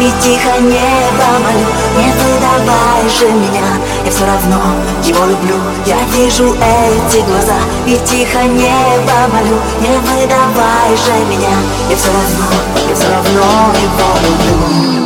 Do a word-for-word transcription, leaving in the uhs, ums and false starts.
и тихо небо молю. Не выдавай же меня, я все равно его люблю. Я вижу эти глаза и тихо небо молю. Не выдавай же меня, я все равно, я все равно его люблю.